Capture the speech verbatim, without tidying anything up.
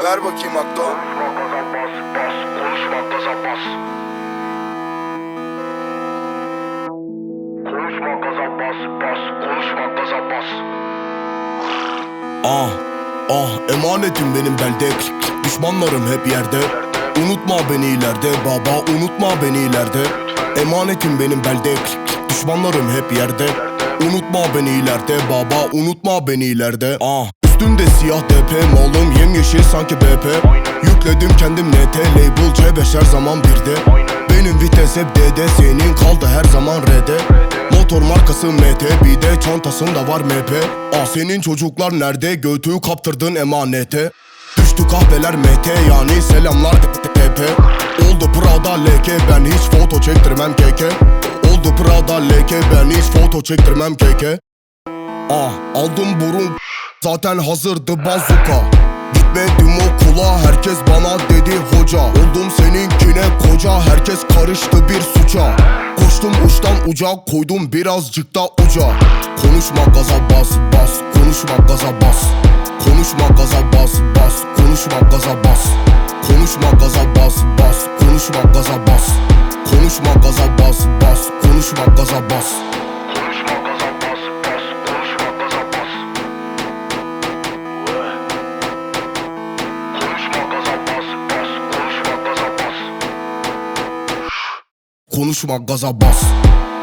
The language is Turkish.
Ver bakayım Akdo. Konuşma gaza bas bas, konuşma gaza bas. Konuşma gaza bas bas, konuşma gaza bas. Ah ah emanetim benim belde. Düşmanlarım hep yerde. Unutma beni ileride baba, unutma beni ileride. Emanetim benim belde. Düşmanlarım hep yerde. Unutma beni ileride baba, unutma beni ileride. Ah üstümde siyah D P, malım yemyeşil sanki B P. Yükledim kendim N T, label C beş her zaman birde. Benim vites hep D D, senin kaldı her zaman R D. Motor markası M T, bir de çantasında var M P. Ah senin çocuklar nerede, göğtüğü kaptırdın emanete. Düştü kahveler M T, yani selamlar T P. Oldu Prada L K, ben hiç foto çektirmem K K. Oldu Prada L K, ben hiç foto çektirmem K K. Ah aldım burun, zaten hazırdı bazuka. Gitmedim okula, herkes bana dedi hoca. Oldum seninkine koca, herkes karıştı bir suça. Koştum uçtan uca, koydum birazcık da uca. Konuşma gaza bas bas, konuşma gaza bas. Konuşma gaza bas bas, konuşma gaza bas. Konuşma gaza bas bas, konuşma gaza bas. Konuşma gaza bas bas, konuşma gaza bas. Konuşma gaza bas bas, konuşma gaza bas. Konuşma gaza bas bas, konuşma gaza bas. Konuşma gaza bas.